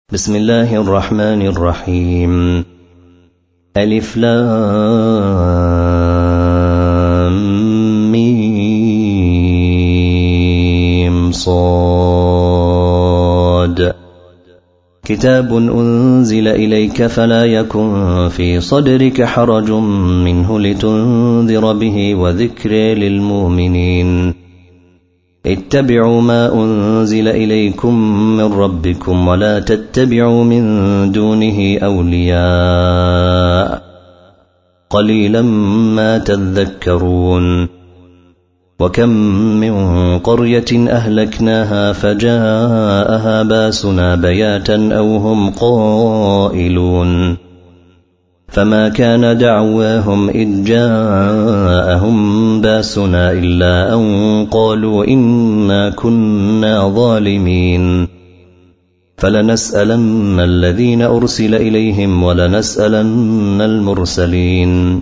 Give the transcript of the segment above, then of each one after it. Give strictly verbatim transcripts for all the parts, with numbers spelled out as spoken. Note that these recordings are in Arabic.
بسم الله الرحمن الرحيم. ألف لام ميم صاد. كتاب أنزل إليك فلا يكن في صدرك حرج منه لتنذر به وذكر للمؤمنين. اتبعوا ما أنزل إليكم من ربكم ولا تتبعوا من دونه أولياء قليلا ما تذكرون. وكم من قرية أهلكناها فجاءها باسنا بياتا أو هم قائلون فما كان دعواهم إذ جاءهم باسنا إلا أن قالوا إنا كنا ظالمين. فلنسألن الذين أرسل إليهم ولنسألن المرسلين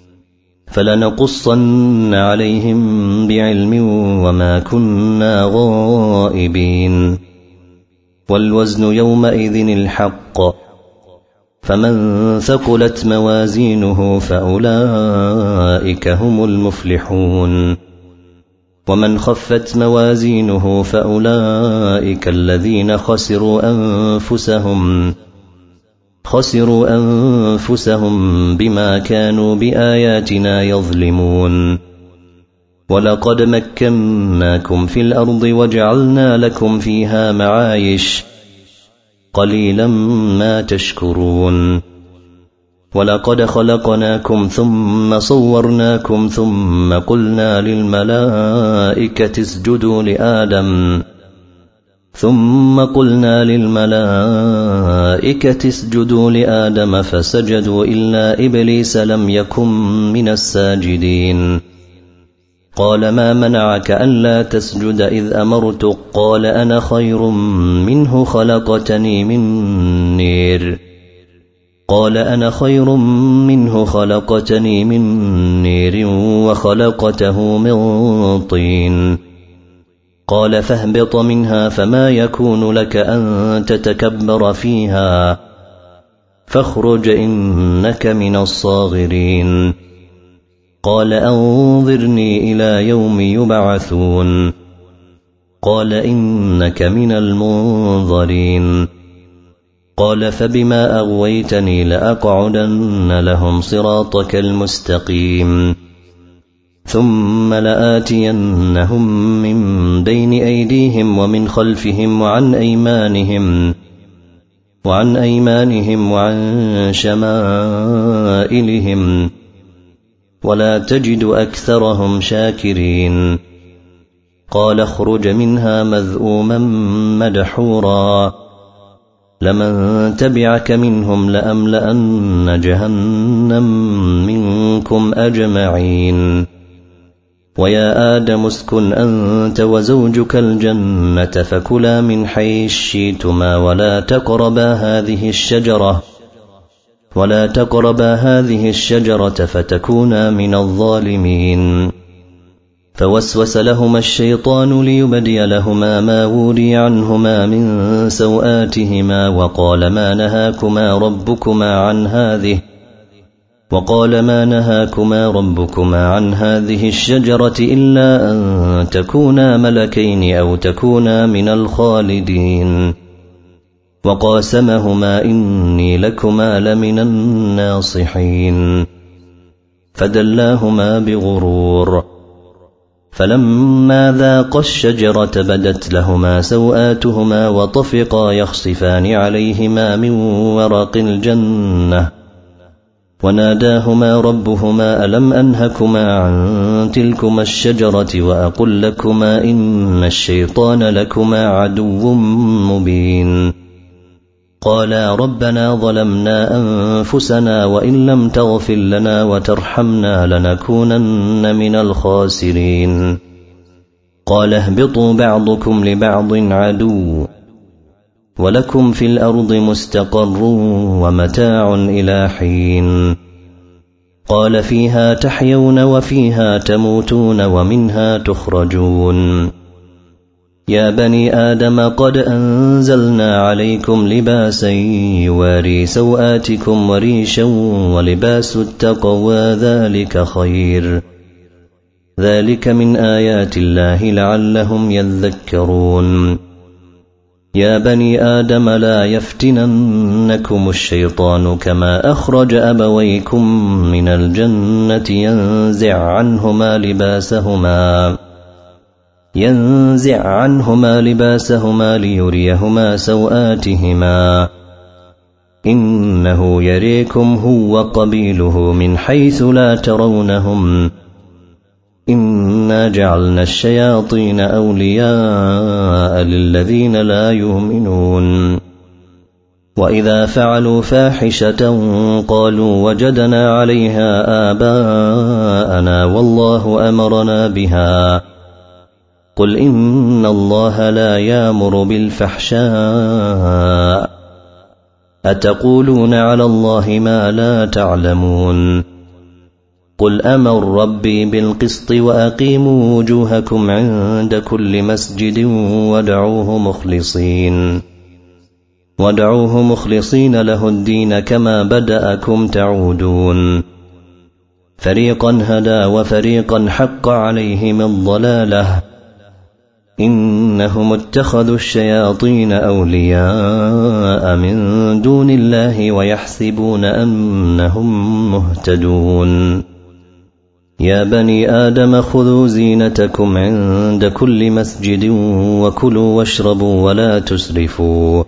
فلنقصن عليهم بعلم وما كنا غائبين. والوزن يومئذ الحق فمن ثقلت موازينه فأولئك هم المفلحون. ومن خفت موازينه فأولئك الذين خسروا أنفسهم خسروا أنفسهم بما كانوا بآياتنا يظلمون. ولقد مكناكم في الأرض وجعلنا لكم فيها معايش قليلا ما تشكرون. ولقد خلقناكم ثم صورناكم ثم قلنا للملائكة اسجدوا لآدم ثم قلنا للملائكة اسجدوا لآدم فسجدوا إلا إبليس لم يكن من الساجدين. قال ما منعك ألا تسجد إذ أمرتك قال أنا خير منه خلقتني من نير قال أنا خير منه خلقتني من نير وخلقته من طين. قال فاهبط منها فما يكون لك أن تتكبر فيها فاخرج إنك من الصاغرين. قال أنظرني إلى يوم يبعثون قال إنك من المنظرين. قال فبما أغويتني لأقعدن لهم صراطك المستقيم ثم لآتينهم من بين أيديهم ومن خلفهم وعن أيمانهم وعن أيمانهم وعن شمائلهم ولا تجد أكثرهم شاكرين. قال اخرج منها مذءوما مدحورا لمن تبعك منهم لأملأن جهنم منكم أجمعين. ويا آدم اسكن أنت وزوجك الجنة فكلا من حيث شئتما ولا تقربا هذه الشجرة ولا تقربا هذه الشجرة فتكونا من الظالمين. فوسوس لهما الشيطان ليبدي لهما ما وري عنهما من سوآتهما وقال ما نهاكما ربكما عن هذه وقال ما نهاكما ربكما عن هذه الشجرة إلا أن تكونا ملكين أو تكونا من الخالدين. وقاسمهما إني لكما لمن الناصحين. فدلاهما بغرور فلما ذاقا الشجرة بدت لهما سوآتهما وطفقا يخصفان عليهما من ورق الجنة وناداهما ربهما ألم أنهكما عن تلكما الشجرة وأقل لكما إن الشيطان لكما عدو مبين. قالا ربنا ظلمنا أنفسنا وإن لم تغفر لنا وترحمنا لنكونن من الخاسرين. قال اهبطوا بعضكم لبعض عدو ولكم في الأرض مستقر ومتاع إلى حين. قال فيها تحيون وفيها تموتون ومنها تخرجون. يا بني آدم قد أنزلنا عليكم لباسا يواري سوآتكم وريشا ولباس التقوى ذلك خير ذلك من آيات الله لعلهم يذكرون يا بني آدم لا يفتننكم الشيطان كما أخرج أبويكم من الجنة ينزع عنهما لباسهما ينزع عنهما لباسهما ليريهما سوآتهما إنه يريكم هو قبيله من حيث لا ترونهم إنا جعلنا الشياطين أولياء للذين لا يؤمنون وإذا فعلوا فاحشة قالوا وجدنا عليها آباءنا والله أمرنا بها قل إن الله لا يأمر بالفحشاء أتقولون على الله ما لا تعلمون قل أمر ربي بالقسط وأقيموا وجوهكم عند كل مسجد وادعوه مخلصين وادعوه مخلصين له الدين كما بدأكم تعودون فريقا هدى وفريقا حق عليهم الضلالة إنهم اتخذوا الشياطين أولياء من دون الله ويحسبون أنهم مهتدون يا بني آدم خذوا زينتكم عند كل مسجد وكلوا واشربوا ولا تسرفوا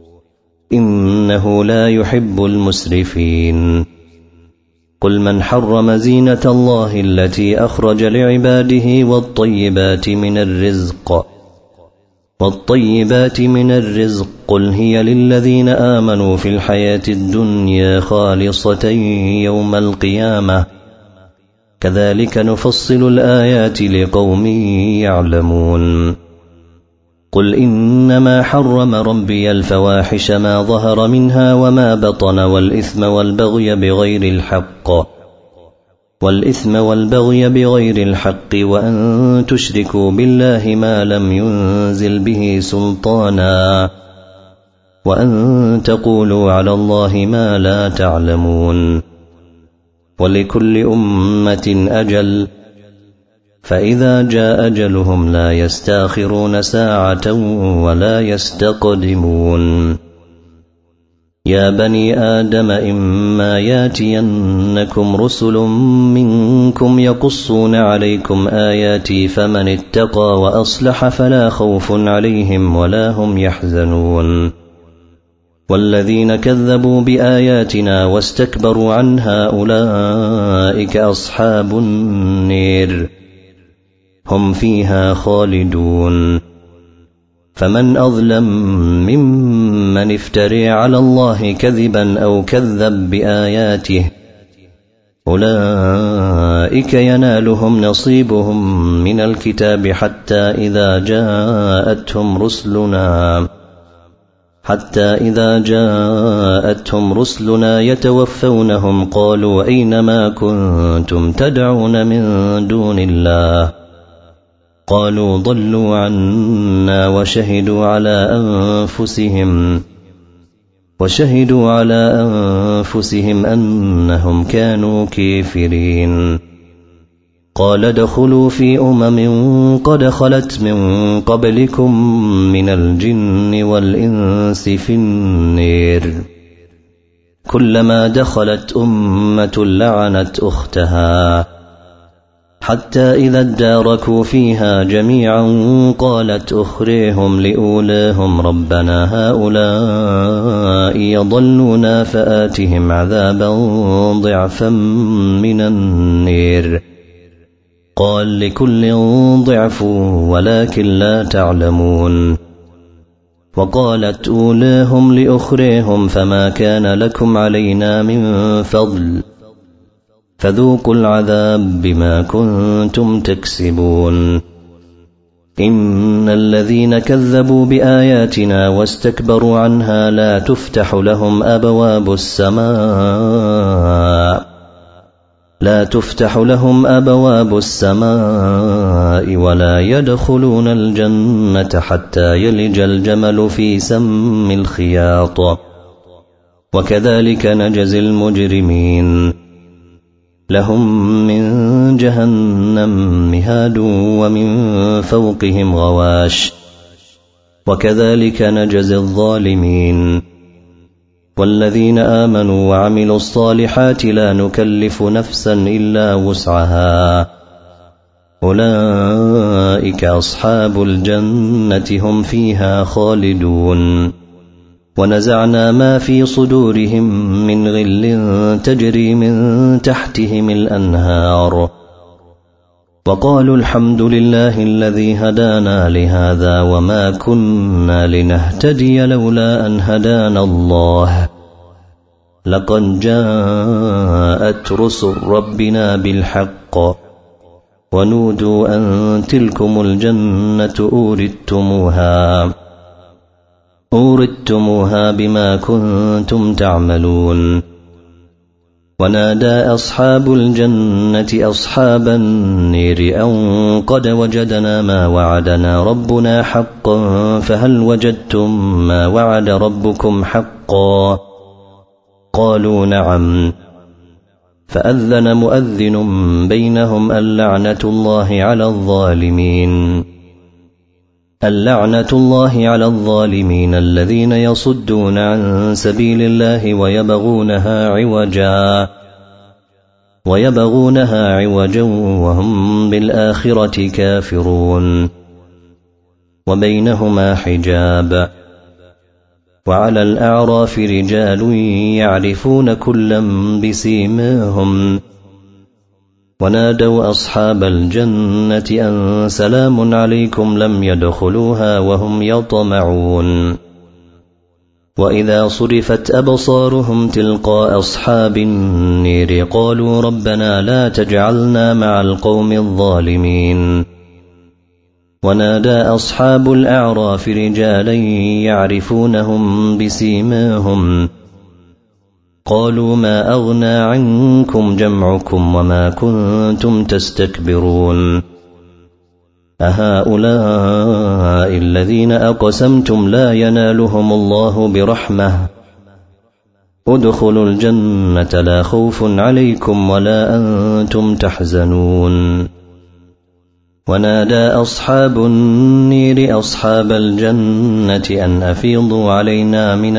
إنه لا يحب المسرفين قل من حرم زينة الله التي أخرج لعباده والطيبات من الرزق والطيبات من الرزق قل هي للذين آمنوا في الحياة الدنيا خالصة يوم القيامة كذلك نفصل الآيات لقوم يعلمون قل إنما حرم ربي الفواحش ما ظهر منها وما بطن والإثم والبغي بغير الحق والإثم والبغي بغير الحق وأن تشركوا بالله ما لم ينزل به سلطانا وأن تقولوا على الله ما لا تعلمون ولكل أمة أجل فإذا جاء أجلهم لا يستاخرون ساعة ولا يستقدمون يا بني آدم إما ياتينكم رسل منكم يقصون عليكم آياتي فمن اتقى وأصلح فلا خوف عليهم ولا هم يحزنون والذين كذبوا بآياتنا واستكبروا عنها أولئك أصحاب النير هم فيها خالدون فمن أظلم ممن افتري على الله كذبا أو كذب بآياته أولئك ينالهم نصيبهم من الكتاب حتى إذا جاءتهم رسلنا حتى إذا جاءتهم رسلنا يتوفونهم قالوا أينما كنتم تدعون من دون الله قالوا ضلوا عنا وشهدوا على أنفسهم وشهدوا على أنفسهم أنهم كانوا كافرين قال ادخلوا في أمم قد خلت من قبلكم من الجن والإنس في النير كلما دخلت أمة لعنت أختها حتى إذا اداركوا فيها جميعا قالت أخريهم لأولاهم ربنا هؤلاء يضلونا فآتهم عذابا ضعفا من النير قال لكل ضعف ولكن لا تعلمون وقالت أولاهم لأخريهم فما كان لكم علينا من فضل فذوقوا العذاب بما كنتم تكسبون إن الذين كذبوا بآياتنا واستكبروا عنها لا تفتح لهم أبواب السماء لا تفتح لهم أبواب السماء ولا يدخلون الجنة حتى يلج الجمل في سم الخياط وكذلك نجزي المجرمين لهم من جهنم مهاد ومن فوقهم غواش وكذلك نجزي الظالمين والذين آمنوا وعملوا الصالحات لا نكلف نفسا إلا وسعها أولئك أصحاب الجنة هم فيها خالدون ونزعنا ما في صدورهم من غل تجري من تحتهم الأنهار وقالوا الحمد لله الذي هدانا لهذا وما كنا لنهتدي لولا أن هدانا الله لقد جاءت رسل ربنا بالحق ونودوا أن تلكم الجنة أوردتموها أوردتموها بما كنتم تعملون ونادى أصحاب الجنة أصحاب النير أن قد وجدنا ما وعدنا ربنا حقا فهل وجدتم ما وعد ربكم حقا قالوا نعم فأذن مؤذن بينهم اللعنة الله على الظالمين اللعنة الله على الظالمين الذين يصدون عن سبيل الله ويبغونها عوجا ويبغونها عوجا وهم بالآخرة كافرون وبينهما حجاب وعلى الأعراف رجال يعرفون كلا بسيماهم ونادوا أصحاب الجنة أن سلام عليكم لم يدخلوها وهم يطمعون وإذا صرفت أبصارهم تلقاء أصحاب النير قالوا ربنا لا تجعلنا مع القوم الظالمين ونادى أصحاب الأعراف رجالا يعرفونهم بسيماهم قالوا ما أغنى عنكم جمعكم وما كنتم تستكبرون أهؤلاء الذين أقسمتم لا ينالهم الله برحمة ادخلوا الجنة لا خوف عليكم ولا أنتم تحزنون ونادى أصحاب النير أصحاب الجنة أن أفيضوا علينا من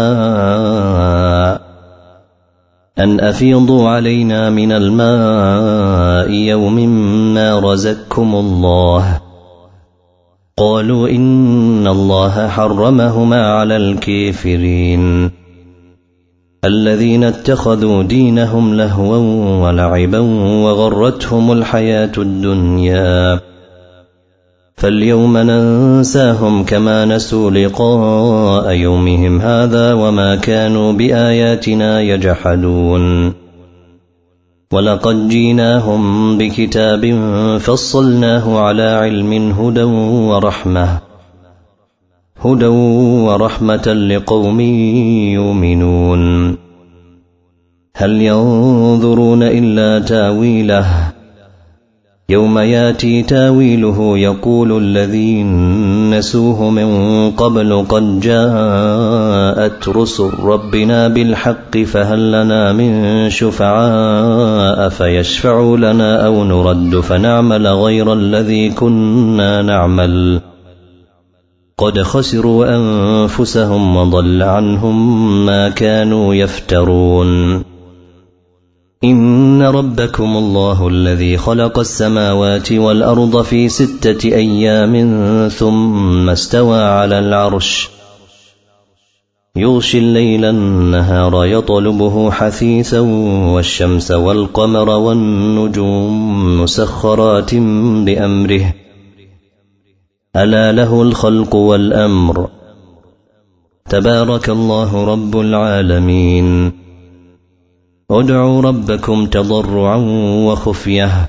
الماء أن أفيضوا علينا من الماء يوم ما رزقكم الله قالوا إن الله حرمهما على الكافرين الذين اتخذوا دينهم لهوا ولعبا وغرتهم الحياة الدنيا فاليوم ننساهم كما نسوا لقاء يومهم هذا وما كانوا بآياتنا يجحدون ولقد جيناهم بكتاب فصلناه على علم هدى ورحمة هدى ورحمة لقوم يؤمنون هل ينظرون إلا تاويله يوم ياتي تاويله يقول الذين نسوه من قبل قد جاءت رسل ربنا بالحق فهل لنا من شفعاء فيشفعوا لنا أو نرد فنعمل غير الذي كنا نعمل قد خسروا أنفسهم وضل عنهم ما كانوا يفترون إن ربكم الله الذي خلق السماوات والأرض في ستة أيام ثم استوى على العرش يغشي الليل النهار يطلبه حثيثا والشمس والقمر والنجوم مسخرات بأمره ألا له الخلق والأمر تبارك الله رب العالمين ادعوا ربكم تضرعا وخفية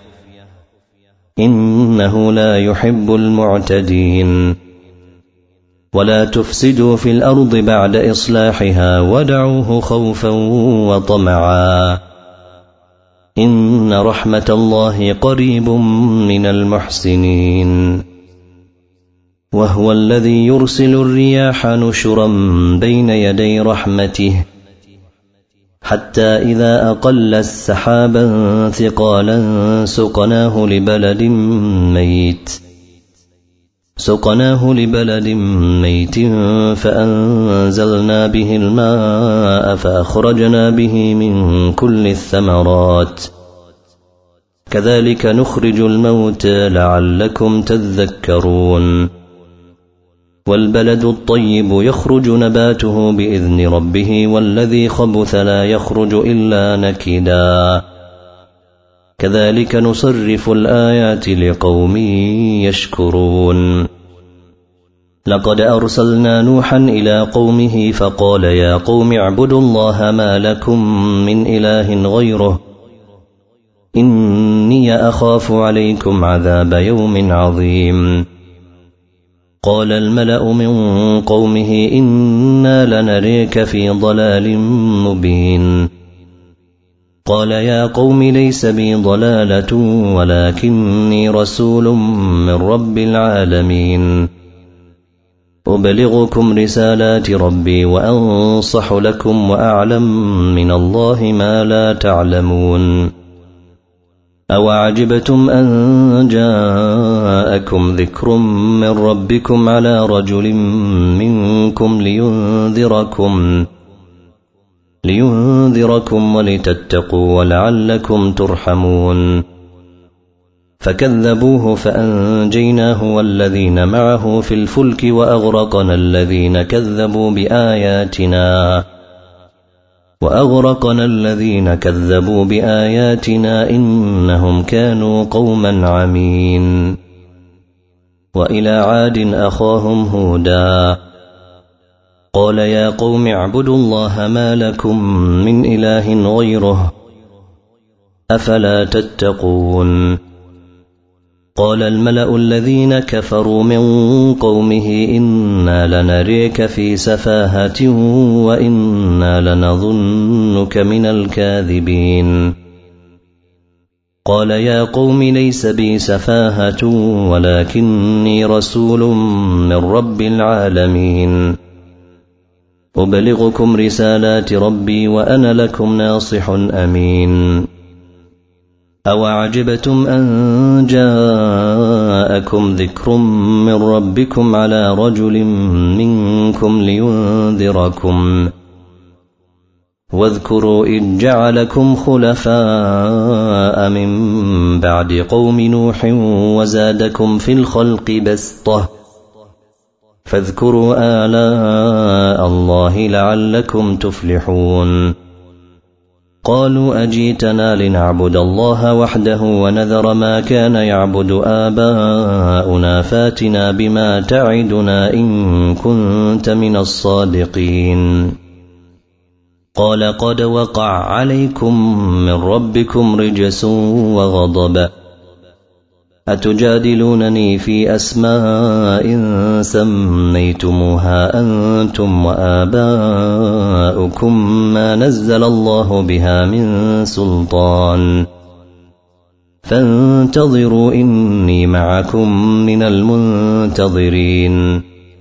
إنه لا يحب المعتدين ولا تفسدوا في الأرض بعد إصلاحها ودعوه خوفا وطمعا إن رحمة الله قريب من المحسنين وهو الذي يرسل الرياح نشرا بين يدي رحمته حتى إذا أقل السحابا ثقالا سقناه لبلد ميت سقناه لبلد ميت فأنزلنا به الماء فأخرجنا به من كل الثمرات كذلك نخرج الموتى لعلكم تذكرون والبلد الطيب يخرج نباته بإذن ربه والذي خبث لا يخرج إلا نكدا كذلك نصرف الآيات لقوم يشكرون لقد أرسلنا نوحا إلى قومه فقال يا قوم اعبدوا الله ما لكم من إله غيره إني أخاف عليكم عذاب يوم عظيم قال الملأ من قومه إنا لنريك في ضلال مبين قال يا قوم ليس بي ضلالة ولكني رسول من رب العالمين أبلغكم رسالات ربي وأنصح لكم وأعلم من الله ما لا تعلمون أوعجبتم أن جاءكم ذكر من ربكم على رجل منكم لينذركم لينذركم ولتتقوا ولعلكم ترحمون فكذبوه فأنجيناه والذين معه في الفلك وأغرقنا الذين كذبوا بآياتنا وأغرقنا الذين كذبوا بآياتنا إنهم كانوا قوما عمين وإلى عاد أخاهم هودا قال يا قوم اعبدوا الله ما لكم من إله غيره أفلا تتقون قال الملأ الذين كفروا من قومه إنا لنريك في سفاهة وإنا لنظنك من الكاذبين قال يا قوم ليس بي سفاهة ولكني رسول من رب العالمين أبلغكم رسالات ربي وأنا لكم ناصح أمين أوعجبتم أن جاءكم ذكر من ربكم على رجل منكم لينذركم واذكروا إذ جعلكم خلفاء من بعد قوم نوح وزادكم في الخلق بسطة فاذكروا آلاء الله لعلكم تفلحون قالوا أجيتنا لنعبد الله وحده ونذر ما كان يعبد آباؤنا فاتنا بما تعدنا إن كنت من الصادقين قال قد وقع عليكم من ربكم رجس وغضب أتجادلونني في أسماء سميتموها أنتم وآباؤكم ما نزل الله بها من سلطان فانتظروا إني معكم من المنتظرين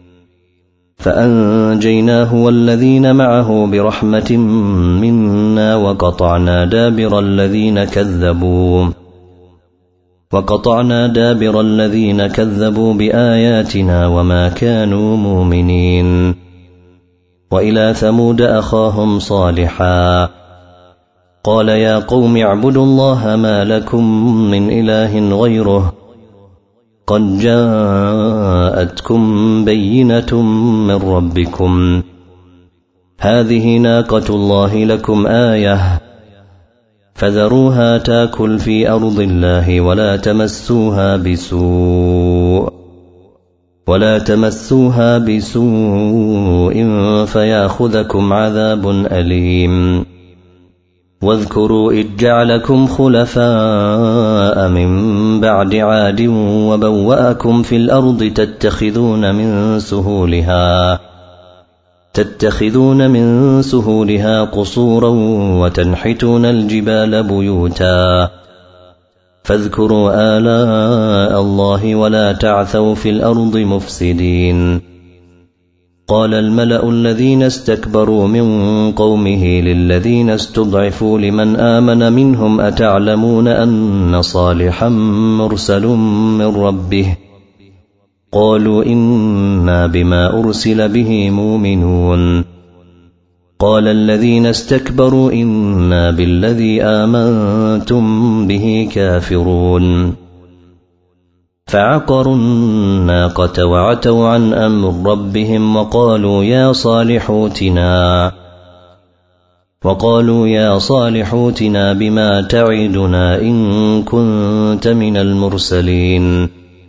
فأنجيناه والذين معه برحمة منا وقطعنا دابر الذين كذبوا وقطعنا دابر الذين كذبوا بآياتنا وما كانوا مؤمنين وإلى ثمود أخاهم صالحا قال يا قوم اعبدوا الله ما لكم من إله غيره قد جاءتكم بينة من ربكم هذه ناقة الله لكم آية فذروها تاكل في أرض الله ولا تمسوها بسوء ولا تمسوها بسوء فياخذكم عذاب أليم واذكروا إذ جعلكم خلفاء من بعد عاد وبوأكم في الأرض تتخذون من سهولها تتخذون من سهولها قصورا وتنحتون الجبال بيوتا فاذكروا آلاء الله ولا تعثوا في الأرض مفسدين. قال الملأ الذين استكبروا من قومه للذين استضعفوا لمن آمن منهم أتعلمون أن صالحا مرسل من ربه؟ قالوا إنا بما أرسل به مؤمنون. قال الذين استكبروا إنا بالذي آمنتم به كافرون. فعقروا الناقة وعتوا عن أمر ربهم وقالوا يا صالح ائتنا وقالوا يا صالح ائتنا بما تعدنا إن كنت من المرسلين.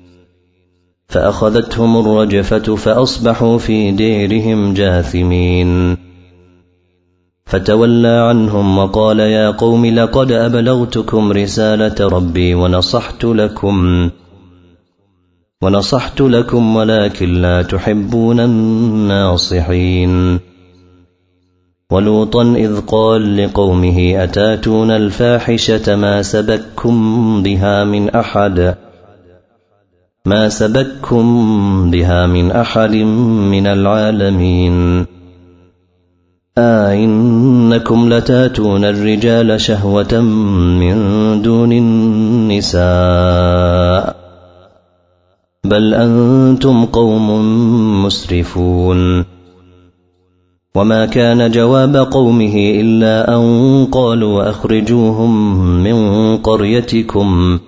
فأخذتهم الرجفة فأصبحوا في ديرهم جاثمين. فتولى عنهم وقال يا قوم لقد أبلغتكم رسالة ربي ونصحت لكم ونصحت لكم ولكن لا تحبون الناصحين. ولوطا إذ قال لقومه أتاتون الفاحشة ما سبككم بها من أحد ما سبككم بها من أحد من العالمين. أئنكم لتاتون الرجال شهوة من دون النساء بل أنتم قوم مسرفون. وما كان جواب قومه إلا أن قالوا أخرجوهم من قريتكم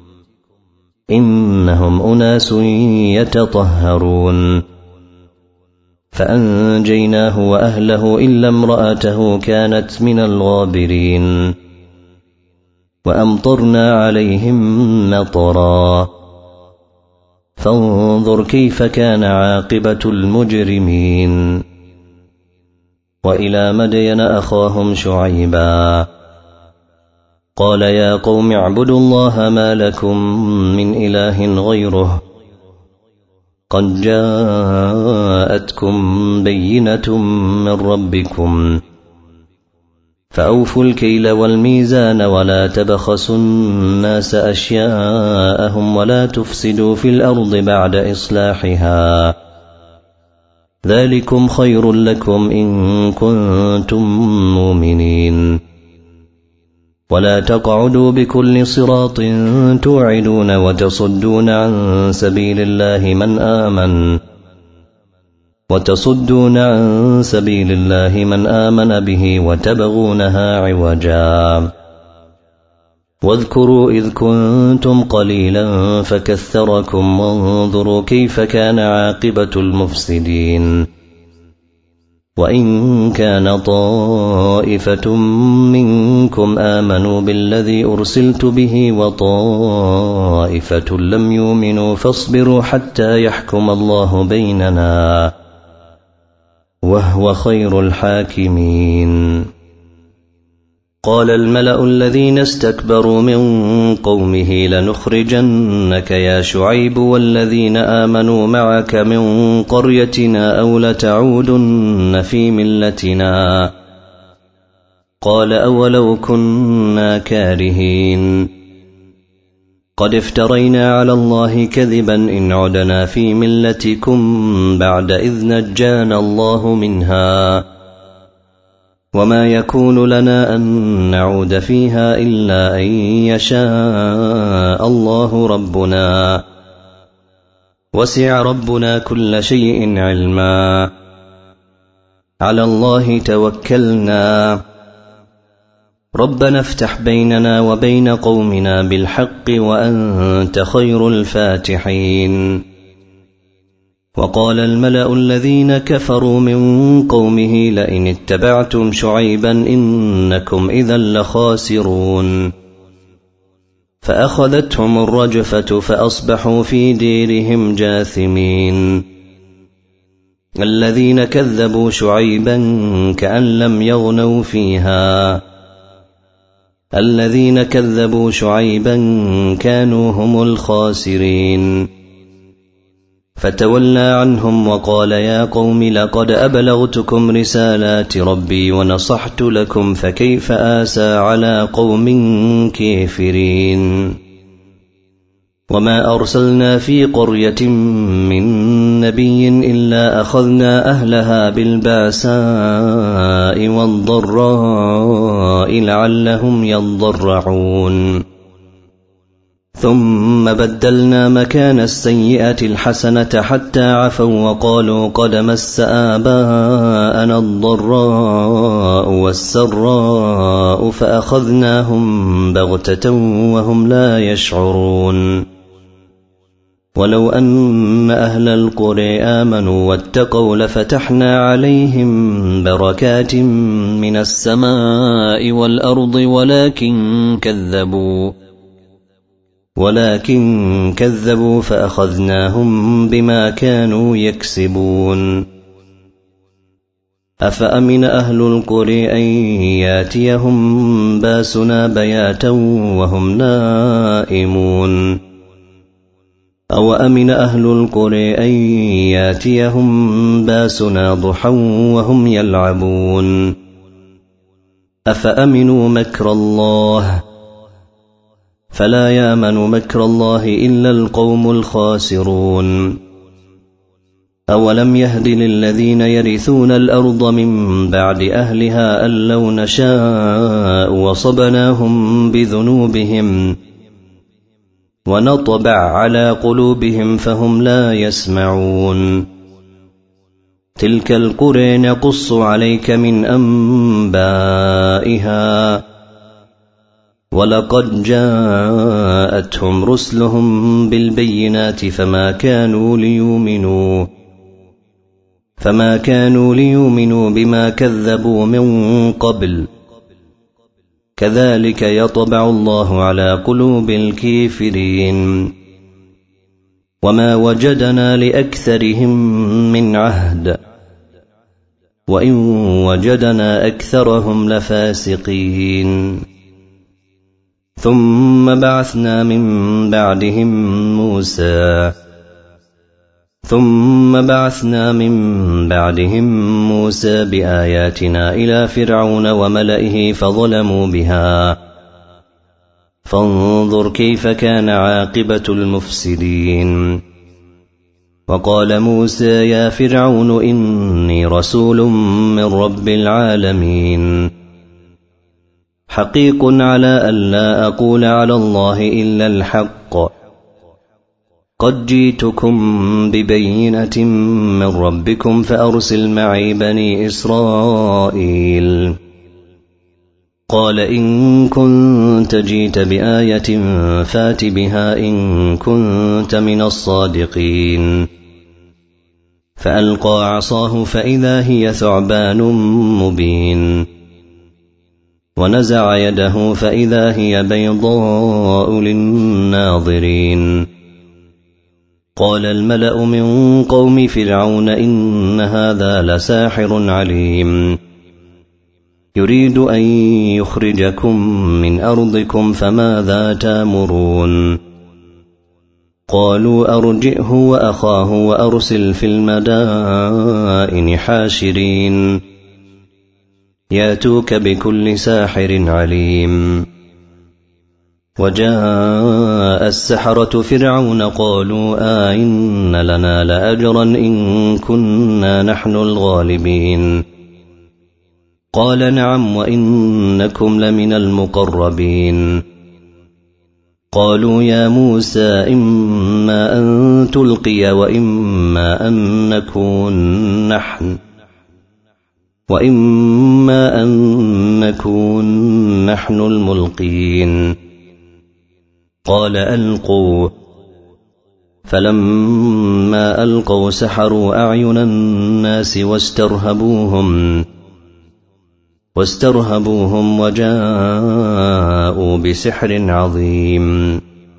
إنهم أناس يتطهرون. فأنجيناه وأهله إلا امرأته كانت من الغابرين. وأمطرنا عليهم مطرا فانظر كيف كان عاقبة المجرمين. وإلى مدين أخاهم شعيبا قال يا قوم اعبدوا الله ما لكم من إله غيره قد جاءتكم بينة من ربكم فأوفوا الكيل والميزان ولا تبخسوا الناس أشياءهم ولا تفسدوا في الأرض بعد إصلاحها ذلكم خير لكم إن كنتم مؤمنين. ولا تقعدوا بكل صراط توعدون وتصدون عن سبيل الله من آمن وتصدون عن سبيل الله من آمن به وتبغونها عوجا. واذكروا إذ كنتم قليلا فكثركم وانظروا كيف كان عاقبة المفسدين. وإن كان طائفة منكم آمنوا بالذي أرسلت به وطائفة لم يؤمنوا فاصبروا حتى يحكم الله بيننا وهو خير الحاكمين. قال الملأ الذين استكبروا من قومه لنخرجنك يا شعيب والذين آمنوا معك من قريتنا أو لتعودن في ملتنا. قال أولو كنا كارهين قد افترينا على الله كذبا إن عدنا في ملتكم بعد إذ نجانا الله منها وما يكون لنا أن نعود فيها إلا أن يشاء الله ربنا وسع ربنا كل شيء علما على الله توكلنا ربنا افتح بيننا وبين قومنا بالحق وأنت خير الفاتحين. وقال الملأ الذين كفروا من قومه لئن اتبعتم شعيبا إنكم إذا لخاسرون. فأخذتهم الرجفة فأصبحوا في ديرهم جاثمين. الذين كذبوا شعيبا كأن لم يغنوا فيها الذين كذبوا شعيبا كانوا هم الخاسرين. فتولى عنهم وقال يا قوم لقد أبلغتكم رسالات ربي ونصحت لكم فكيف آسى على قوم كافرين وما أرسلنا في قرية من نبي إلا أخذنا أهلها بالباساء والضراء لعلهم يضرعون ثم بدلنا مكان السيئة الحسنة حتى عفوا وقالوا قد مس آباءنا الضراء والسراء فأخذناهم بغتة وهم لا يشعرون ولو أن أهل القرى آمنوا واتقوا لفتحنا عليهم بركات من السماء والأرض ولكن كذبوا ولكن كذبوا فأخذناهم بما كانوا يكسبون أفأمن أهل القرى أن ياتيهم باسنا بياتا وهم نائمون أو أمن أهل القرى أن ياتيهم باسنا ضحى وهم يلعبون أفأمنوا مكر الله فلا يامن مكر الله إلا القوم الخاسرون أولم يهد للذين يرثون الأرض من بعد أهلها أن لو نشاء وصبناهم بذنوبهم ونطبع على قلوبهم فهم لا يسمعون تلك القرى نقص عليك من أنبائها ولقد جاءتهم رسلهم بالبينات فما كانوا ليؤمنوا فما كانوا ليؤمنوا بما كذبوا من قبل كذلك يطبع الله على قلوب الكافرين وما وجدنا لأكثرهم من عهد وإن وجدنا أكثرهم لفاسقين ثم بعثنا من بعدهم موسى ثم بعثنا من بعدهم موسى بآياتنا إلى فرعون وملئه فظلموا بها فانظر كيف كان عاقبة المفسدين وقال موسى يا فرعون إني رسول من رب العالمين حقيق على ألا أقول على الله إلا الحق قد جئتكم ببينة من ربكم فأرسل معي بني إسرائيل قال إن كنت جئت بآية فات بها إن كنت من الصادقين فألقى عصاه فإذا هي ثعبان مبين ونزع يده فإذا هي بيضاء للناظرين قال الملأ من قوم فرعون إن هذا لساحر عليم يريد أن يخرجكم من أرضكم فماذا تأمرون قالوا أرجئه وأخاه وأرسل في المدائن حاشرين ياتوك بكل ساحر عليم وجاء السحرة فرعون قالوا آئن لنا لأجرا إن كنا نحن الغالبين قال نعم وإنكم لمن المقربين قالوا يا موسى إما أن تلقي وإما أن نكون نحن وإما أن نكون نحن الملقين قال ألقوا فلما ألقوا سحروا أعين الناس واسترهبوهم واسترهبوهم وجاءوا بسحر عظيم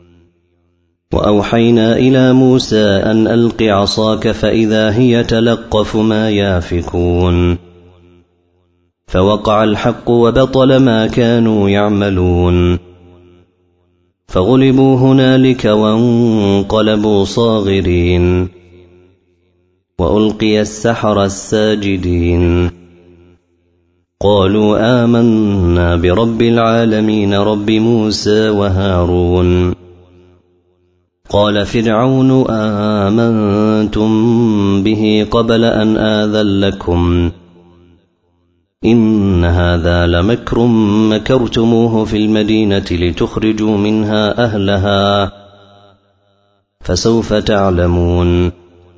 وأوحينا إلى موسى أن ألق عصاك فإذا هي تلقف ما يافكون فوقع الحق وبطل ما كانوا يعملون فغلبوا هنالك وانقلبوا صاغرين وألقي السحرة الساجدين قالوا آمنا برب العالمين رب موسى وهارون قال فرعون آمنتم به قبل أن آذن لكم إن هذا لمكر مكرتموه في المدينة لتخرجوا منها أهلها فسوف تعلمون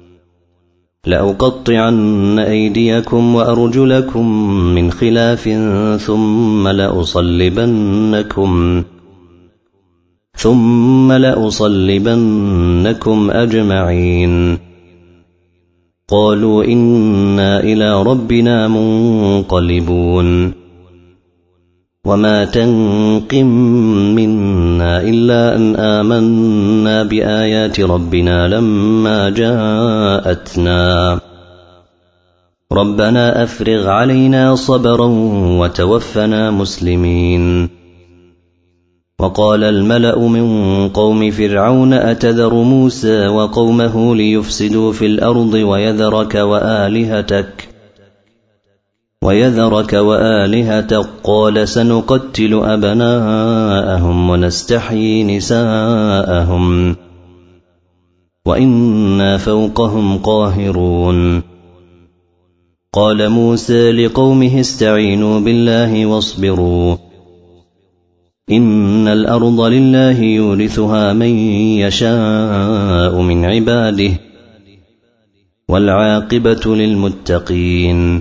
لأقطعن أيديكم وأرجلكم من خلاف ثم لأصلبنكم ثم لأصلبنكم أجمعين قالوا إنا إلى ربنا منقلبون وما تنقم منا إلا أن آمنا بآيات ربنا لما جاءتنا ربنا أفرغ علينا صبرا وتوفنا مسلمين وقال الملأ من قوم فرعون أتذر موسى وقومه ليفسدوا في الأرض ويذرك وآلهتك ويذرك وآلهتك قال سنقتل أبناءهم ونستحيي نساءهم وإنا فوقهم قاهرون قال موسى لقومه استعينوا بالله واصبروا إن الأرض لله يورثها من يشاء من عباده والعاقبة للمتقين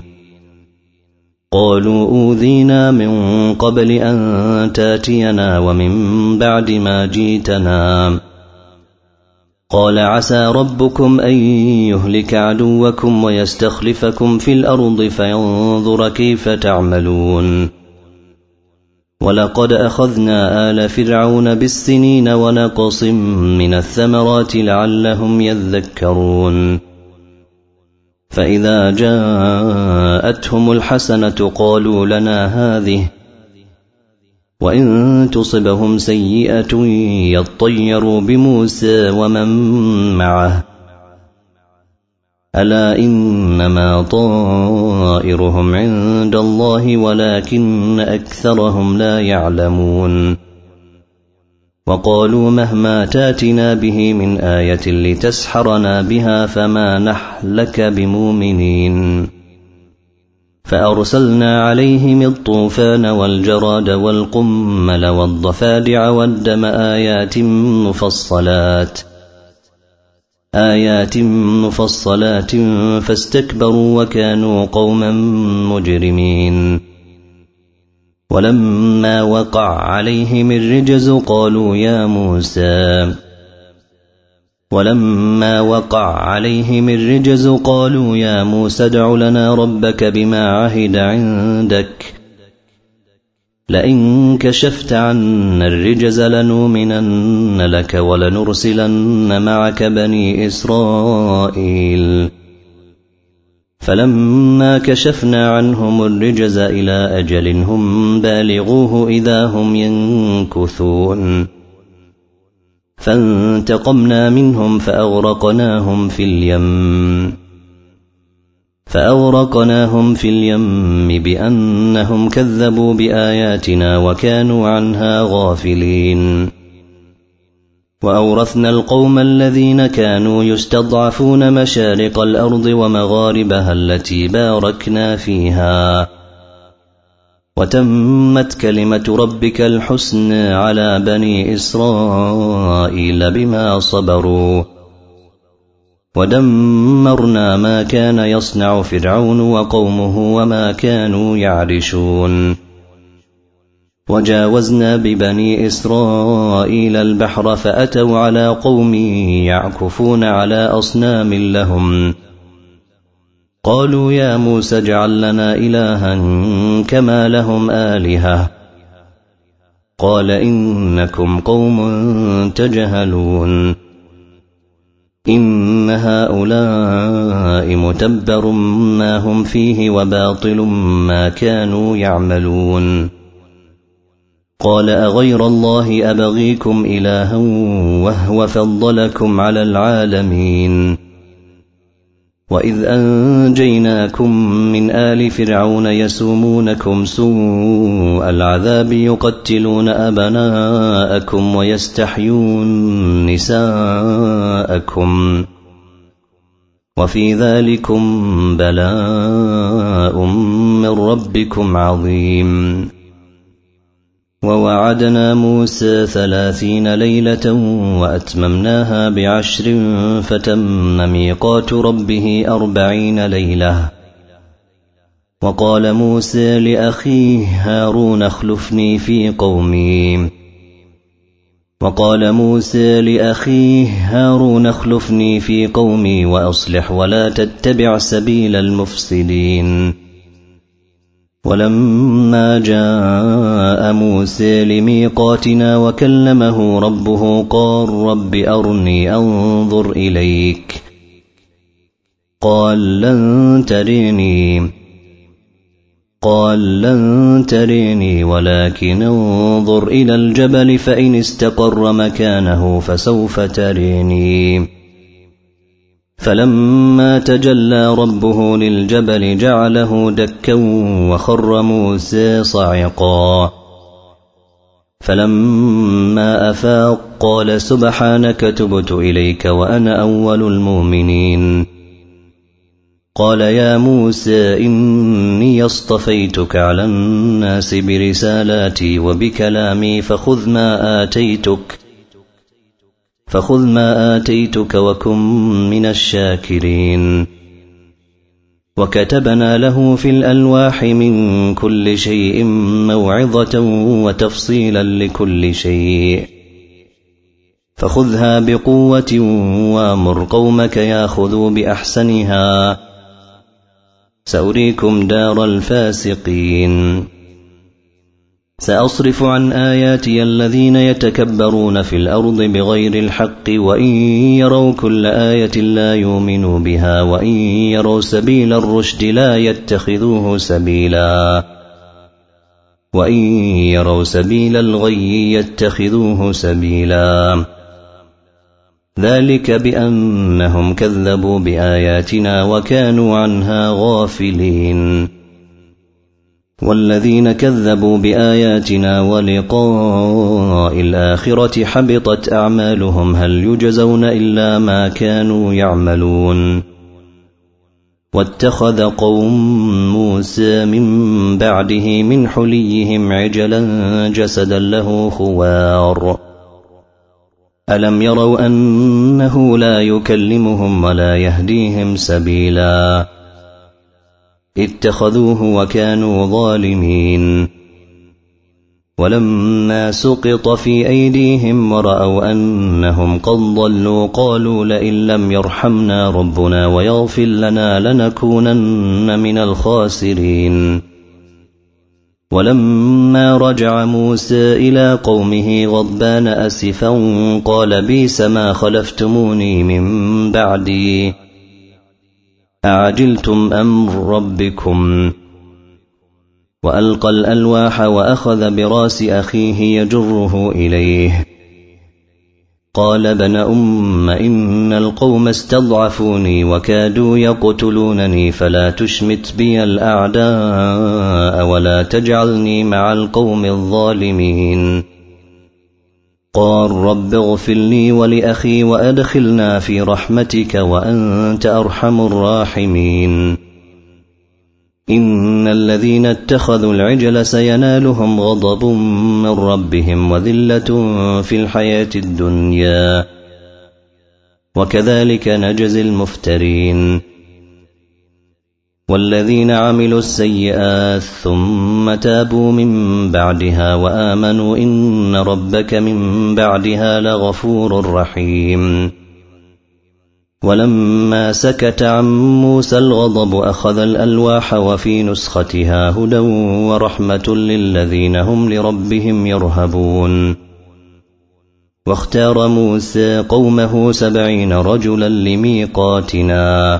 قالوا أوذينا من قبل أن تاتينا ومن بعد ما جيتنا قال عسى ربكم أن يهلك عدوكم ويستخلفكم في الأرض فينظر كيف تعملون ولقد أخذنا آل فرعون بالسنين ونقص من الثمرات لعلهم يذكرون فإذا جاءتهم الحسنة قالوا لنا هذه وإن تصبهم سيئة يطيروا بموسى ومن معه ألا إنما طائرهم عند الله ولكن أكثرهم لا يعلمون وقالوا مهما تاتنا به من آية لتسحرنا بها فما نحن لك بمؤمنين فأرسلنا عليهم الطوفان والجراد والقمل والضفادع والدم آيات مفصلات آيات مفصلات فاستكبروا وكانوا قوما مجرمين ولما وقع عليهم الرجز قالوا يا موسى ولما وقع عليهم الرجز قالوا يا موسى ادع لنا ربك بما عهد عندك لئن كشفت عنا الرجز لنؤمنن لك ولنرسلن معك بني إسرائيل فلما كشفنا عنهم الرجز إلى أجل هم بالغوه إذا هم ينكثون فانتقمنا منهم فأغرقناهم في اليم فأغرقناهم في اليم بأنهم كذبوا بآياتنا وكانوا عنها غافلين وأورثنا القوم الذين كانوا يستضعفون مشارق الأرض ومغاربها التي باركنا فيها وتمت كلمة ربك الحسنى على بني إسرائيل بما صبروا ودمرنا ما كان يصنع فرعون وقومه وما كانوا يعرشون وجاوزنا ببني إسرائيل البحر فأتوا على قوم يعكفون على أصنام لهم قالوا يا موسى اجعل لنا إلها كما لهم آلهة قال إنكم قوم تجهلون إن هؤلاء متبر ما هم فيه وباطل ما كانوا يعملون قال أغير الله أبغيكم إلها وهو فضلكم على العالمين وإذ أنجيناكم من آل فرعون يسومونكم سوء العذاب يقتلون أبناءكم ويستحيون نساءكم وفي ذلكم بلاء من ربكم عظيم. ووعدنا موسى ثلاثين ليلة وأتممناها بعشر فتم ميقات ربه أربعين ليلة. وقال موسى لأخيه هارون اخلفني في قومي وقال موسى لأخيه هارون اخلفني في قومي وأصلح ولا تتبع سبيل المفسدين. ولما جاء موسى لميقاتنا وكلمه ربه قال رب أرني أنظر إليك قال لن تريني قال لن تريني ولكن انظر إلى الجبل فإن استقر مكانه فسوف تريني. فلما تجلى ربه للجبل جعله دكا وخر موسى صعقا. فلما أفاق قال سبحانك تبت إليك وأنا أول المؤمنين. قال يا موسى إني اصطفيتك على الناس برسالاتي وبكلامي فخذ ما آتيتك فخذ ما آتيتك وكن من الشاكرين. وكتبنا له في الألواح من كل شيء موعظة وتفصيلا لكل شيء فخذها بقوة وامر قومك ياخذوا بأحسنها سأريكم دار الفاسقين. سأصرف عن آياتي الذين يتكبرون في الأرض بغير الحق وإن يروا كل آية لا يؤمنوا بها وإن يروا سبيل الرشد لا يتخذوه سبيلا وإن يروا سبيل الغي يتخذوه سبيلا. ذلك بأنهم كذبوا بآياتنا وكانوا عنها غافلين. والذين كذبوا بآياتنا ولقاء الآخرة حبطت أعمالهم هل يجزون إلا ما كانوا يعملون. واتخذ قوم موسى من بعده من حليهم عجلا جسدا له خوار ألم يروا أنه لا يكلمهم ولا يهديهم سبيلا اتخذوه وكانوا ظالمين. ولما سقط في أيديهم ورأوا أنهم قد ضلوا قالوا لئن لم يرحمنا ربنا ويغفر لنا لنكونن من الخاسرين. ولما رجع موسى إلى قومه غضبان أسفا قال بئس ما خلفتموني من بعدي أعجلتم أمر ربكم. وألقى الألواح وأخذ براس أخيه يجره إليه قال ابن أم إن القوم استضعفوني وكادوا يقتلونني فلا تشمت بي الأعداء ولا تجعلني مع القوم الظالمين. قال رب اغفر لي ولأخي وأدخلنا في رحمتك وأنت أرحم الراحمين. إن الذين اتخذوا العجل سينالهم غضب من ربهم وذلة في الحياة الدنيا وكذلك نجزي المفترين. والذين عملوا السيئات ثم تابوا من بعدها وآمنوا إن ربك من بعدها لغفور رحيم. ولما سكت عن موسى الغضب أخذ الألواح وفي نسختها هدى ورحمة للذين هم لربهم يرهبون. واختار موسى قومه سبعين رجلا لميقاتنا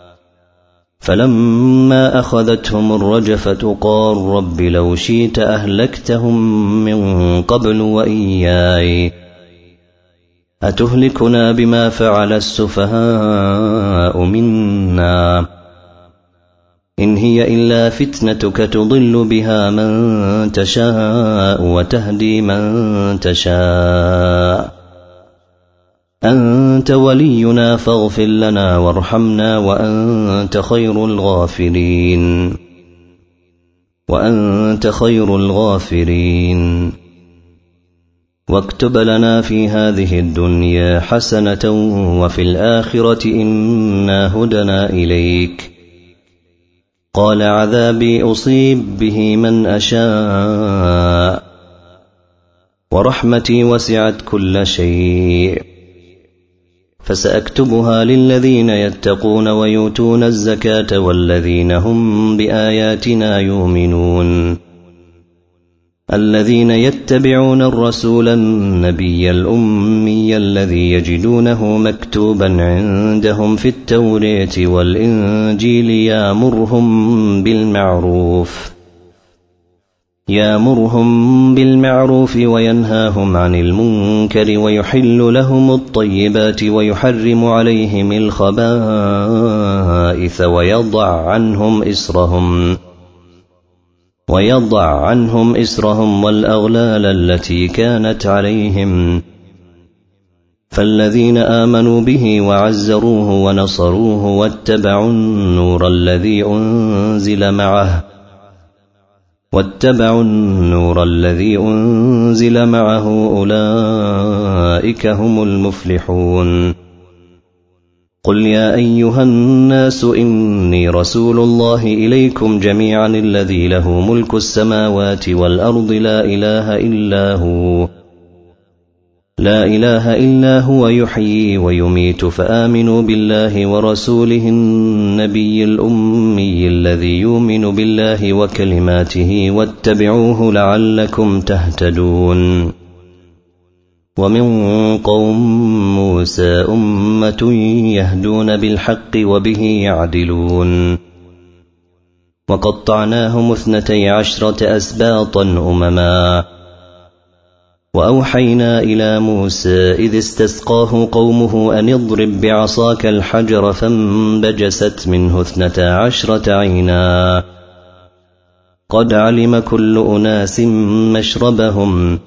فلما أخذتهم الرجفة قال رب لو شئت أهلكتهم من قبل وإياي أتهلكنا بما فعل السفهاء منا إن هي إلا فتنتك تضل بها من تشاء وتهدي من تشاء أنت ولينا فاغفر لنا وارحمنا وأنت خير الغافرين وأنت خير الغافرين واكتب لنا في هذه الدنيا حسنة وفي الآخرة إنا هدنا إليك قال عذابي أصيب به من أشاء ورحمتي وسعت كل شيء فسأكتبها للذين يتقون ويؤتون الزكاة والذين هم بآياتنا يؤمنون الذين يتبعون الرسول النبي الأمي الذي يجدونه مكتوبا عندهم في التوراة والإنجيل يأمرهم بالمعروف يأمرهم بالمعروف وينهاهم عن المنكر ويحل لهم الطيبات ويحرم عليهم الخبائث ويضع عنهم إسرهم ويضع عنهم إسرهم والأغلال التي كانت عليهم فالذين آمنوا به وعزروه ونصروه واتبعوا النور الذي أنزل معه واتبعوا النور الذي أنزل معه أولئك هم المفلحون قل يا أيها الناس إني رسول الله إليكم جميعا الذي له ملك السماوات والأرض لا إله إلا هو لا إله إلا هو يحيي ويميت فآمنوا بالله ورسوله النبي الأمي الذي يؤمن بالله وكلماته واتبعوه لعلكم تهتدون ومن قوم موسى أمة يهدون بالحق وبه يعدلون وقطعناهم اثنتي عشرة أسباطا أمما وأوحينا إلى موسى إذ استسقاه قومه أن اضرب بعصاك الحجر فانبجست منه اثنتا عشرة عينا قد علم كل أناس مشربهم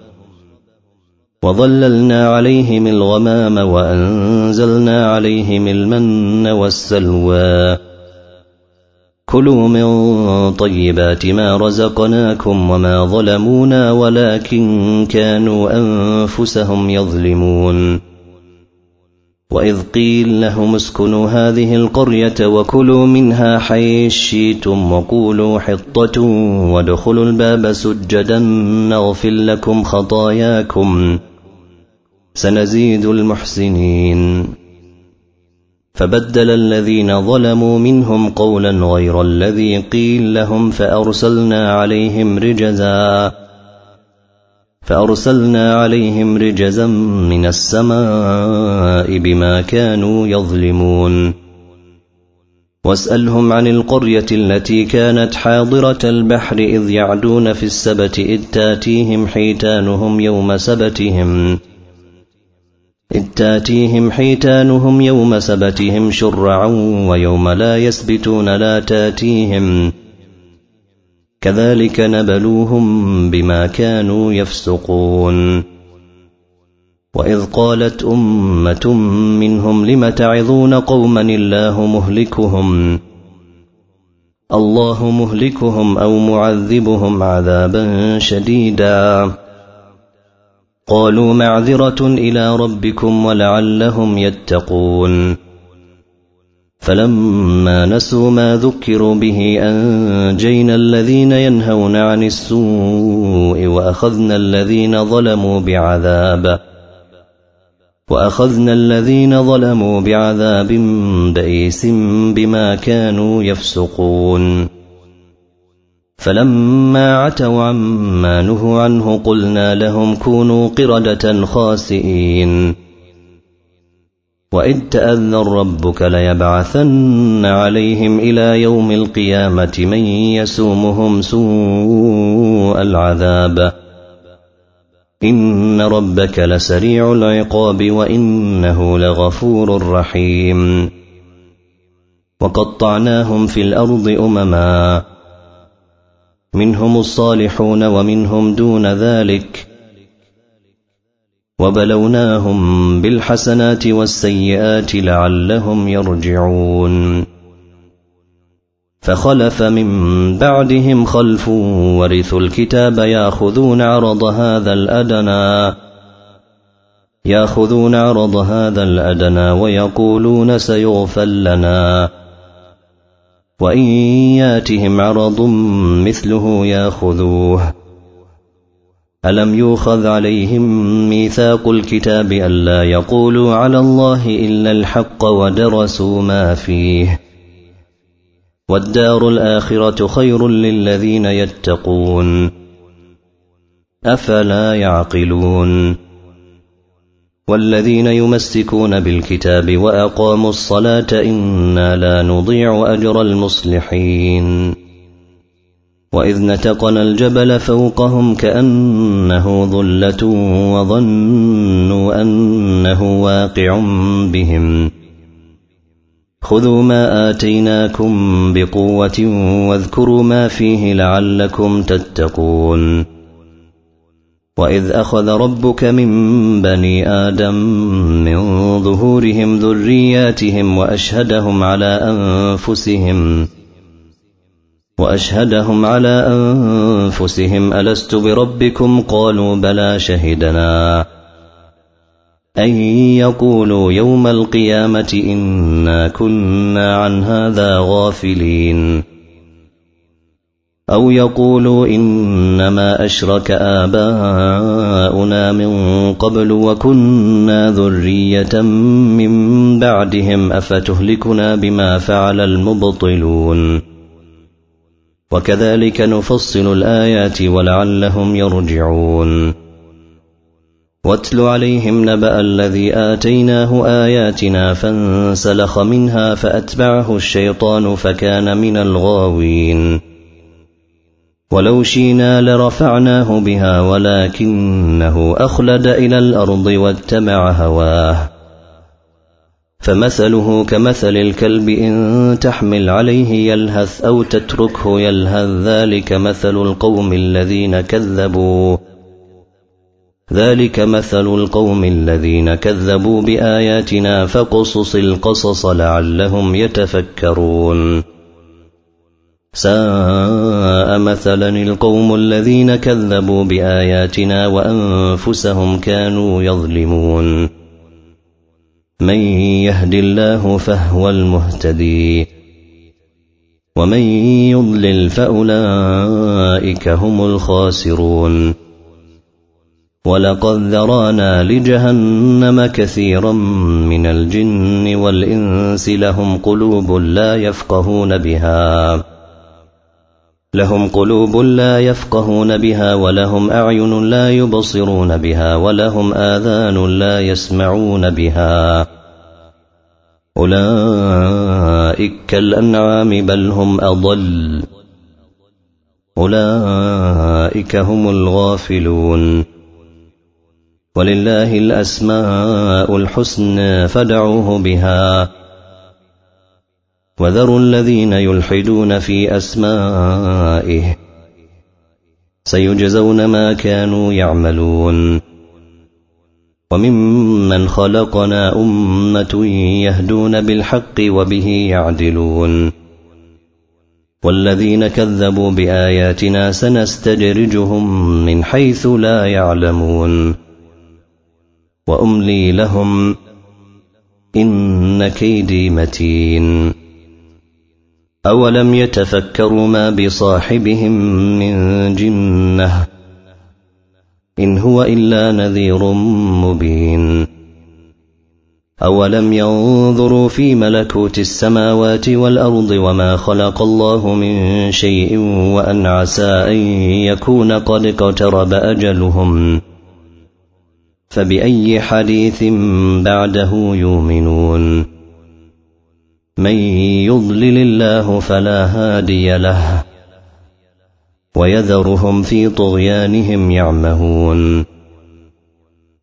وظللنا عليهم الغمام وأنزلنا عليهم المن والسلوى كلوا من طيبات ما رزقناكم وما ظلمونا ولكن كانوا أنفسهم يظلمون وإذ قيل لهم اسكنوا هذه القرية وكلوا منها حيث شئتم وقولوا حطة وادخلوا الباب سجدا نغفر لكم خطاياكم سنزيد المحسنين فبدل الذين ظلموا منهم قولا غير الذي قيل لهم فأرسلنا عليهم رجزا فأرسلنا عليهم رجزا من السماء بما كانوا يظلمون واسألهم عن القرية التي كانت حاضرة البحر إذ يعدون في السبت إذ تاتيهم حيتانهم يوم سبتهم إذ تاتيهم حيتانهم يوم سبتهم شرعا ويوم لا يسبتون لا تاتيهم كذلك نبلوهم بما كانوا يفسقون وإذ قالت أمة منهم لم تعظون قوما الله مهلكهم الله مهلكهم أو معذبهم عذابا شديدا قالوا معذرة إلى ربكم ولعلهم يتقون فلما نسوا ما ذكروا به أنجينا الذين ينهون عن السوء وأخذنا الذين ظلموا بعذاب وأخذنا الذين ظلموا بعذاب بئيس بما كانوا يفسقون فلما عتوا عما نهوا عنه قلنا لهم كونوا قردة خاسئين وإذ تأذن ربك ليبعثن عليهم إلى يوم القيامة من يسومهم سوء العذاب إن ربك لسريع العقاب وإنه لغفور رحيم وقطعناهم في الأرض أمما منهم الصالحون ومنهم دون ذلك وبلوناهم بالحسنات والسيئات لعلهم يرجعون فخلف من بعدهم خلف ورثوا الكتاب ياخذون عرض هذا الأدنى ياخذون عرض هذا الأدنى ويقولون سيغفر لنا وإن ياتهم عرض مثله ياخذوه ألم يؤخذ عليهم ميثاق الكتاب ألا يقولوا على الله إلا الحق ودرسوا ما فيه والدار الآخرة خير للذين يتقون أفلا يعقلون والذين يمسكون بالكتاب وأقاموا الصلاة إنا لا نضيع أجر المصلحين وإذ نتقنا الجبل فوقهم كأنه ظلة وظنوا أنه واقع بهم خذوا ما آتيناكم بقوة واذكروا ما فيه لعلكم تتقون وإذ أخذ ربك من بني آدم من ظهورهم ذرياتهم وأشهدهم على أنفسهم وأشهدهم على أنفسهم ألست بربكم قالوا بلى شهدنا أن يقولوا يوم القيامة إنا كنا عن هذا غافلين أو يقولوا إنما أشرك آباؤنا من قبل وكنا ذرية من بعدهم أفتهلكنا بما فعل المبطلون وكذلك نفصل الآيات ولعلهم يرجعون واتل عليهم نبأ الذي آتيناه آياتنا فانسلخ منها فأتبعه الشيطان فكان من الغاوين ولو شئنا لرفعناه بها ولكنه أخلد إلى الأرض واتبع هواه فمثله كمثل الكلب إن تحمل عليه يلهث أو تتركه يلهث ذلك مثل القوم الذين كذبوا ذلك مثل القوم الذين كذبوا بآياتنا فقصص القصص لعلهم يتفكرون ساء مثلا القوم الذين كذبوا بآياتنا وأنفسهم كانوا يظلمون من يهد الله فهو المهتدي ومن يضلل فأولئك هم الخاسرون ولقد ذرانا لجهنم كثيرا من الجن والإنس لهم قلوب لا يفقهون بها لهم قلوب لا يفقهون بها ولهم أعين لا يبصرون بها ولهم آذان لا يسمعون بها أولئك كالأنعام بل هم أضل أولئك هم الغافلون ولله الأسماء الحسنى فادعوه بها وذروا الذين يلحدون في أسمائه سيجزون ما كانوا يعملون وممن خلقنا أمة يهدون بالحق وبه يعدلون والذين كذبوا بآياتنا سنستدرجهم من حيث لا يعلمون وأملي لهم إن كيدي متين أولم يتفكروا ما بصاحبهم من جنة إن هو إلا نذير مبين أولم ينظروا في ملكوت السماوات والأرض وما خلق الله من شيء وأن عسى أن يكون قد اقترب أجلهم فبأي حديث بعده يؤمنون من يضلل الله فلا هادي له ويذرهم في طغيانهم يعمهون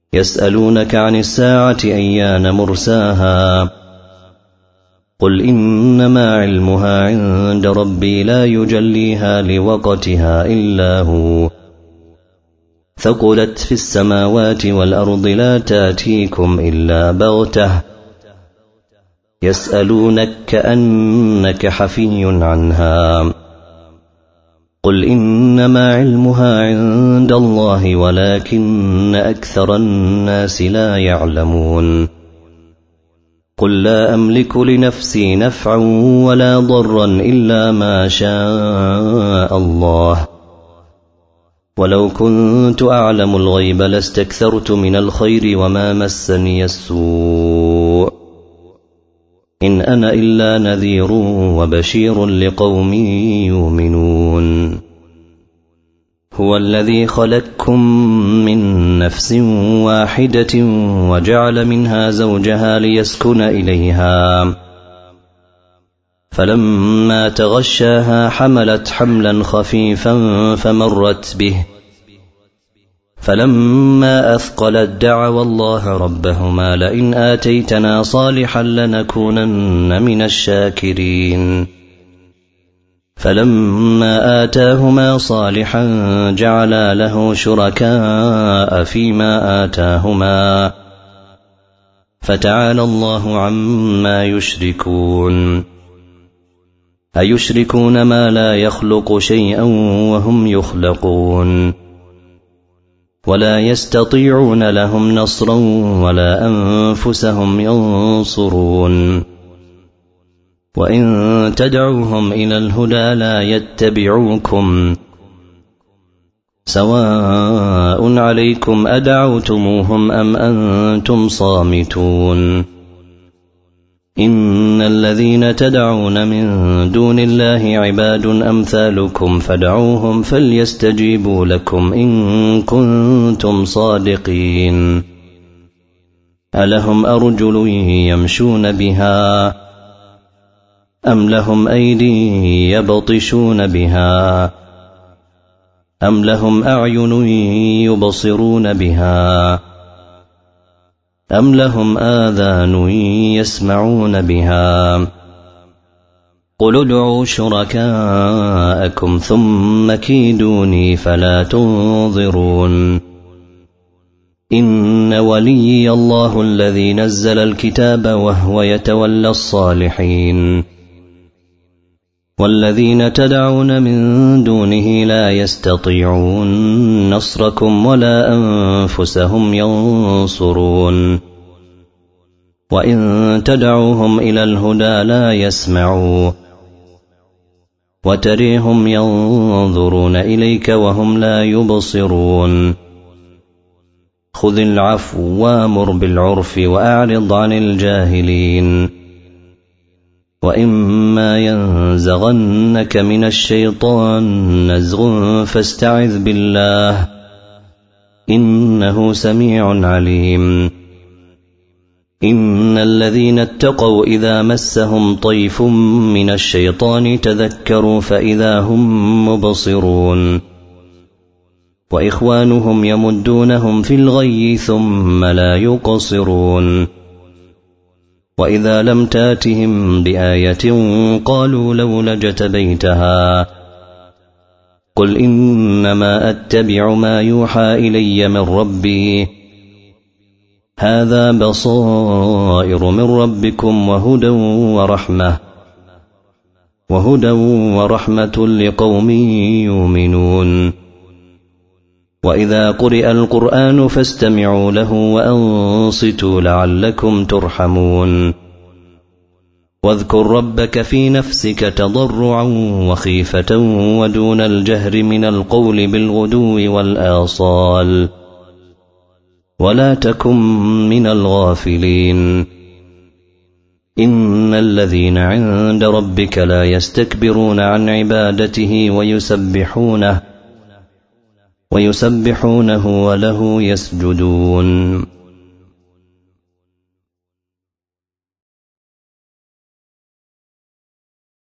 يسألونك عن الساعة أيان مرساها قل إنما علمها عند ربي لا يجليها لوقتها إلا هو ثقلت في السماوات والأرض لا تاتيكم إلا بغتة يسألونك كأنك حفي عنها قل إنما علمها عند الله ولكن أكثر الناس لا يعلمون قل لا أملك لنفسي نفعا ولا ضرا إلا ما شاء الله ولو كنت أعلم الغيب لاستكثرت من الخير وما مسني السوء إن أنا إلا نذير وبشير لقوم يؤمنون هو الذي خلقكم من نفس واحدة وجعل منها زوجها ليسكن إليها فلما تغشاها حملت حملا خفيفا فمرت به فلما أثقلت دعوا الله ربهما لئن آتيتنا صالحا لنكونن من الشاكرين فلما آتاهما صالحا جعلا له شركاء فيما آتاهما فتعالى الله عما يشركون أيشركون ما لا يخلق شيئا وهم يخلقون ولا يستطيعون لهم نصرا ولا أنفسهم ينصرون وإن تدعوهم إلى الهدى لا يتبعوكم سواء عليكم أدعوتموهم أم أنتم صامتون إن الذين تدعون من دون الله عباد أمثالكم فادعوهم فليستجيبوا لكم إن كنتم صادقين ألهم أرجل يمشون بها أم لهم أيدي يبطشون بها أم لهم أعين يبصرون بها أم لهم آذان يسمعون بها قل ادعوا شركاءكم ثم كيدوني فلا تنظرون إن وليي الله الذي نزل الكتاب وهو يتولى الصالحين والذين تدعون من دونه لا يستطيعون نصركم ولا أنفسهم ينصرون وإن تدعوهم إلى الهدى لا يسمعوا وتريهم ينظرون إليك وهم لا يبصرون خذ العفو وامر بالعرف وأعرض عن الجاهلين وإما ينزغنك من الشيطان نزغ فاستعذ بالله إنه سميع عليم إن الذين اتقوا إذا مسهم طيف من الشيطان تذكروا فإذا هم مبصرون وإخوانهم يمدونهم في الغي ثم لا يقصرون وإذا لم تاتهم بآية قالوا لولا اجتبيتها قل إنما أتبع ما يوحى إلي من ربي هذا بصائر من ربكم وهدى ورحمة وهدى ورحمة لقوم يؤمنون وإذا قرئ القرآن فاستمعوا له وأنصتوا لعلكم ترحمون واذكر ربك في نفسك تضرعا وخيفة ودون الجهر من القول بالغدو والآصال ولا تكن من الغافلين إن الذين عند ربك لا يستكبرون عن عبادته ويسبحونه ويسبحونه وله يسجدون